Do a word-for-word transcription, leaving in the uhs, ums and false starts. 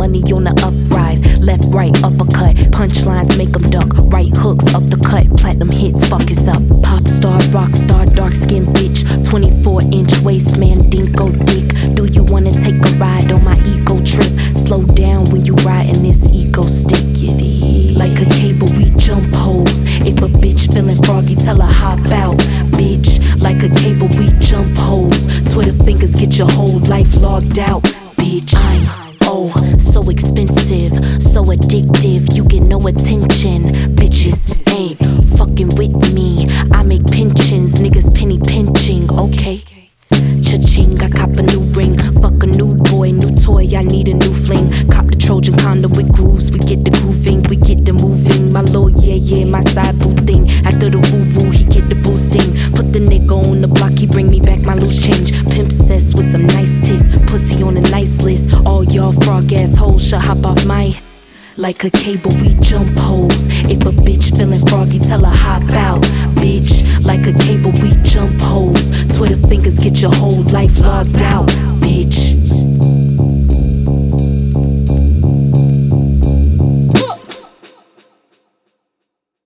money on the uprise. Left, right, uppercut. Punchlines make them duck. Right hooks up the cut. Platinum hits, fuck is up. Pop star, rock star, dark skin bitch. twenty-four inch waist, man, dinko dick. Do you wanna take a ride on my eco trip? Slow down when you riding this eco stick. It is like a cable, we jump holes. If a bitch feeling froggy, tell her hop out, bitch. Like a cable, we jump holes. Twitter fingers get your whole life logged out, bitch. I'm oh, so expensive, so addictive. You get no attention. Bitches ain't fucking with me. I make pensions, niggas penny pinching. Okay, cha-ching, I cop a new ring. Fuck a new boy, new toy, I need a new fling. Cop the Trojan condom with grooves. We get the grooving, we get the moving. My lord, yeah, yeah, my side boo thing. After the woo-woo, he get the boosting. Put the nigga on the block, he bring me back my loose change. Pimp cess with some nice tits. Pussy on a nice list. All y'all frog ass hoes should hop off my. Like a cable, we jump holes. If a bitch feeling froggy, tell her hop out, bitch. Like a cable, we jump holes. Twitter fingers get your whole life logged out, bitch.